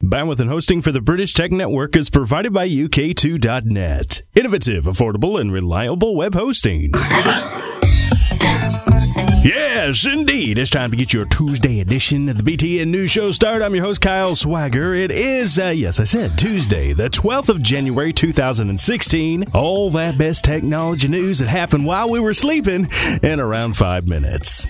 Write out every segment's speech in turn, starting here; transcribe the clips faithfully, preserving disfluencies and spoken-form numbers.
Bandwidth and hosting for the British Tech Network is provided by U K two dot net. Innovative, affordable, and reliable web hosting. Yes, indeed. It's time to get your Tuesday edition of the B T N News Show started. I'm your host, Kyle Swagger. It is, uh, yes, I said Tuesday, the twelfth of January, two thousand sixteen. All that best technology news that happened while we were sleeping in around five minutes.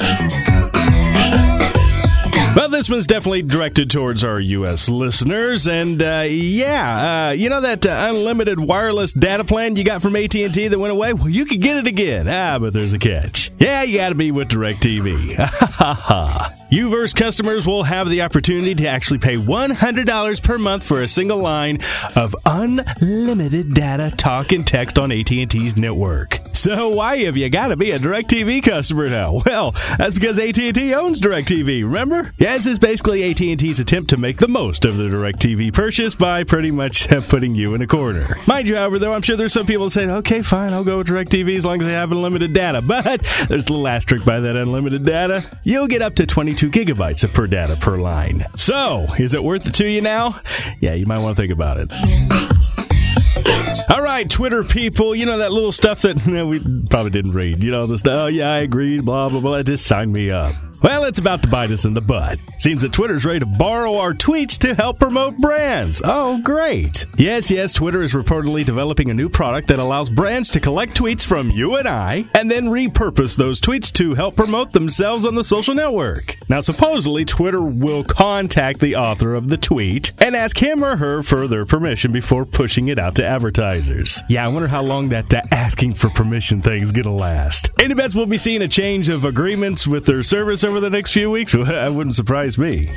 Well, this one's definitely directed towards our U S listeners, and uh, yeah, uh, you know that uh, unlimited wireless data plan you got from A T and T that went away? Well, you could get it again. Ah, but there's a catch. Yeah, you gotta be with DirecTV. Ha ha ha. U-verse customers will have the opportunity to actually pay one hundred dollars per month for a single line of unlimited data, talk, and text on A T and T's network. So why have you got to be a DirecTV customer now? Well, that's because A T and T owns DirecTV, remember? Yeah, this is basically A T and T's attempt to make the most of the DirecTV purchase by pretty much putting you in a corner. Mind you, however, though, I'm sure there's some people that say, okay, fine, I'll go with DirecTV as long as they have unlimited data. But there's a little asterisk by that unlimited data. You'll get up to twenty-two gigabytes of per data per line. So, is it worth it to you now? Yeah, you might want to think about it. All right, Twitter people, you know that little stuff that you know, we probably didn't read. You know, the stuff, oh, yeah, I agreed, blah, blah, blah, just sign me up. Well, it's about to bite us in the butt. Seems that Twitter's ready to borrow our tweets to help promote brands. Oh, great. Yes, yes, Twitter is reportedly developing a new product that allows brands to collect tweets from you and I and then repurpose those tweets to help promote themselves on the social network. Now, supposedly, Twitter will contact the author of the tweet and ask him or her for their permission before pushing it out to advertisers. Yeah, I wonder how long that uh, asking for permission thing's gonna last. Any bets we'll be seeing a change of agreements with their service over the next few weeks? Well, that wouldn't surprise me.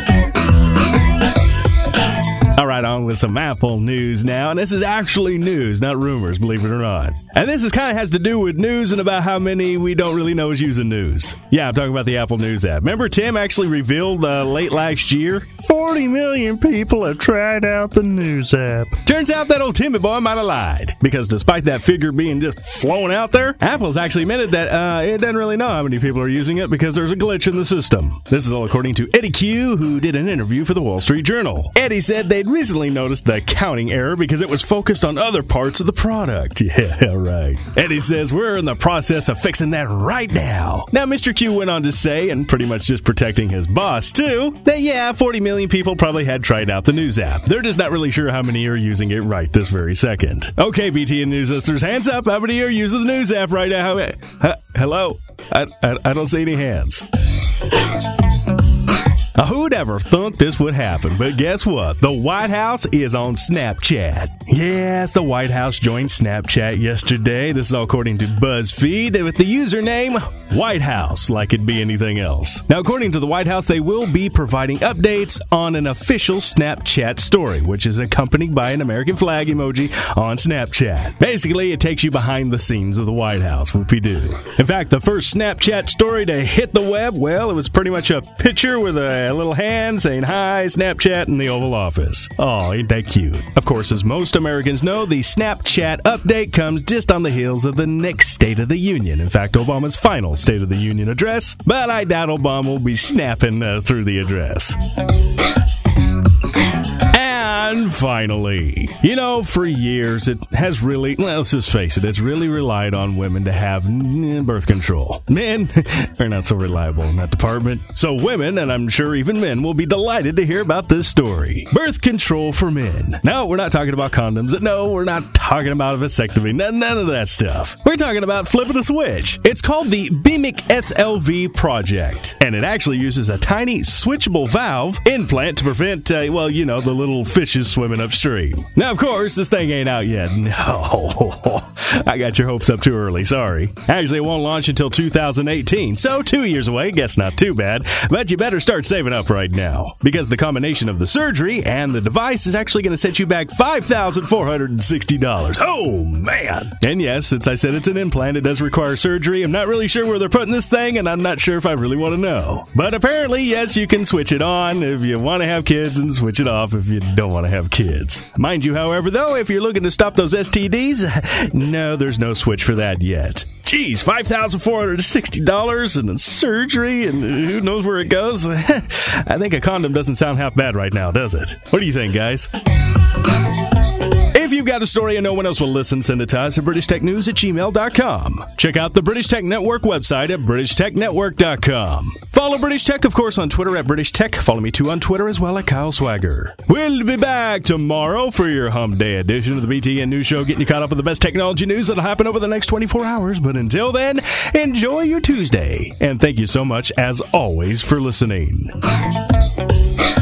All right, on with some Apple news now. And this is actually news, not rumors, believe it or not. And this is kind of has to do with news and about how many we don't really know is using news. Yeah, I'm talking about the Apple News app. Remember Tim actually revealed uh, late last year? forty million people have tried out the news app. Turns out that old Timmy boy might have lied. Because despite that figure being just flown out there, Apple's actually admitted that uh, it doesn't really know how many people are using it because there's a glitch in the system. This is all according to Eddie Q, who did an interview for the Wall Street Journal. Eddie said they'd recently noticed the counting error because it was focused on other parts of the product. Yeah, right. Eddie says we're in the process of fixing that right now. Now, Mister Q went on to say, and pretty much just protecting his boss too, that yeah, forty million people probably had tried out the news app. They're just not really sure how many are using it right this very second. Okay, B T N News listeners, hands up. How many are using the news app right now? Uh, hello? I, I, I don't see any hands. Now, who'd ever thunk this would happen? But guess what? The White House is on Snapchat. Yes, the White House joined Snapchat yesterday. This is all according to BuzzFeed with the username White House, like it'd be anything else. Now, according to the White House, they will be providing updates on an official Snapchat story, which is accompanied by an American flag emoji on Snapchat. Basically, it takes you behind the scenes of the White House, whoopie-doo. In fact, the first Snapchat story to hit the web, well, it was pretty much a picture with a A little hand saying hi, Snapchat in the Oval Office. Oh, ain't that cute? Of course, as most Americans know, the Snapchat update comes just on the heels of the next State of the Union. In fact, Obama's final State of the Union address. But I doubt Obama will be snapping uh, through the address. And finally, you know, for years it has really, well, let's just face it, it's really relied on women to have birth control. Men are not so reliable in that department. So women, and I'm sure even men, will be delighted to hear about this story. Birth control for men. No, we're not talking about condoms. No, we're not talking about a vasectomy. None, none of that stuff. We're talking about flipping a switch. It's called the B M I C S L V project. And it actually uses a tiny switchable valve implant to prevent, uh, well, you know, the little fishes swimming upstream. Now, of course, this thing ain't out yet. No. I got your hopes up too early. Sorry. Actually, it won't launch until two thousand eighteen. So, two years away. Guess not too bad. But you better start saving up right now. Because the combination of the surgery and the device is actually going to set you back five thousand four hundred sixty dollars. Oh, man. And yes, since I said it's an implant, it does require surgery. I'm not really sure where they're putting this thing, and I'm not sure if I really want to know. But apparently, yes, you can switch it on if you want to have kids and switch it off if you don't want to have have kids. Mind you, however, though, if you're looking to stop those S T Ds, no, there's no switch for that yet. Geez, five thousand four hundred sixty dollars and surgery and who knows where it goes? I think a condom doesn't sound half bad right now, does it? What do you think, guys? If you've got a story and no one else will listen, send it to us at british tech news at gmail dot com. Check out the British Tech Network website at british tech network dot com. Follow British Tech, of course, on Twitter at British Tech. Follow me, too, on Twitter as well at Kyle Swagger. We'll be back tomorrow for your Hump Day edition of the B T N News Show, getting you caught up with the best technology news that'll happen over the next twenty-four hours. But until then, enjoy your Tuesday. And thank you so much, as always, for listening.